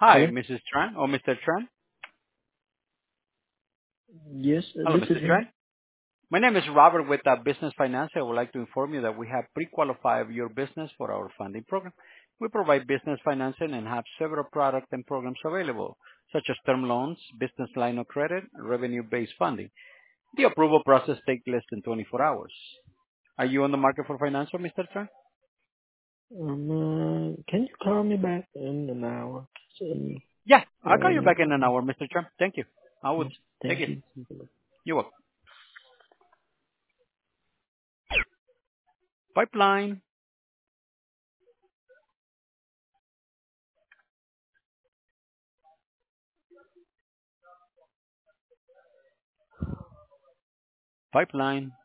Hi, Hello? Mrs. Tran or Mr. Tran. Yes, Hello, this is Mr. him. Tran. My name is Robert with Business Finance. I would like to inform you that we have pre-qualified your business for our funding program. We provide business financing and have several products and programs available, such as term loans, business line of credit, revenue-based funding. The approval process takes less than 24 hours. Are you on the market for financial, Mr. Tran? Can you call me back in an hour? Yeah, I'll call Right you back now. in an hour, Mr. Tran. Thank you. I would Yes, take thank it. you. You're welcome. Pipeline, pipeline.